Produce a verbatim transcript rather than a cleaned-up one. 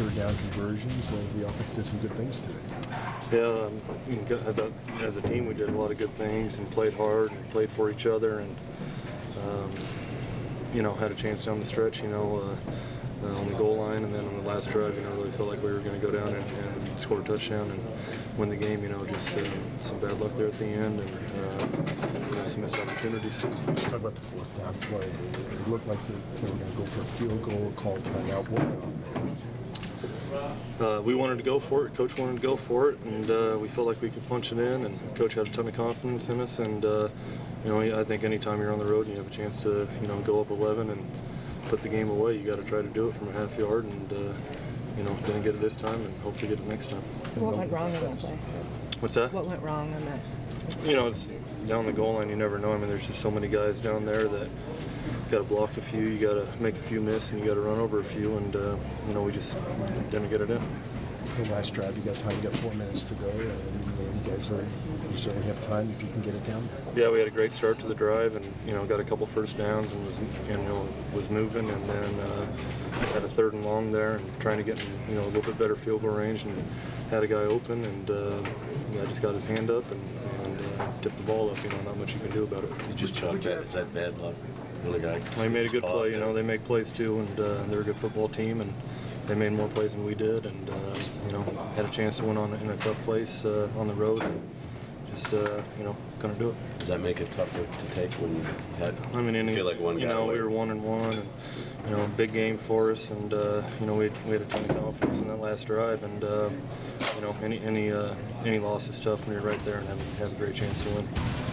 third down conversions. Uh, the offense did some good things today. Yeah, um, as a, as a team, we did a lot of good things and played hard and played for each other, and um, you know, had a chance down the stretch. You know. Uh, Uh, on the goal line, and then on the last drive, you know, really felt like we were going to go down and, and score a touchdown and win the game. You know, just uh, some bad luck there at the end, and uh, you know, some missed opportunities. Talk about the fourth down play. It looked like they were going to go for a field goal, call timeout. What went on there? Uh, we wanted to go for it. Coach wanted to go for it, and uh, we felt like we could punch it in. And Coach had a ton of confidence in us. And uh, you know, I think anytime you're on the road and you have a chance to, you know, go up eleven and put the game away, you got to try to do it from a half yard, and uh, you know, didn't get it this time, and hopefully get it next time. So what went wrong on that play? What's that? What went wrong on that? You know, it's down the goal line. You never know. I mean, there's just so many guys down there that got to block a few. You got to make a few miss, and you got to run over a few. And uh, you know, we just didn't get it in. The last drive, you got time. You got four minutes to go, and you guys are you certainly have time if you can get it down. Yeah, we had a great start to the drive, and you know, got a couple first downs, and was you know was moving, and then uh, had a third and long there, and trying to get you know a little bit better field goal range, and had a guy open, and uh, yeah, just got his hand up and, and uh, tipped the ball up. You know, not much you can do about it. You just chalk that. Is that bad luck? Really, guy. They made a good play. You know, they make plays too, and uh, they're a good football team, and they made more plays than we did, and uh, you know, had a chance to win on in a tough place uh, on the road. And just uh, you know, gonna do it. Does that make it tougher to take when you had? I mean, any, feel like one you guy know, away? we were one and one, and you know, big game for us, and uh, you know, we we had a ton of confidence in that last drive, and uh, you know, any any uh, any loss is tough when you're right there and have, have a great chance to win.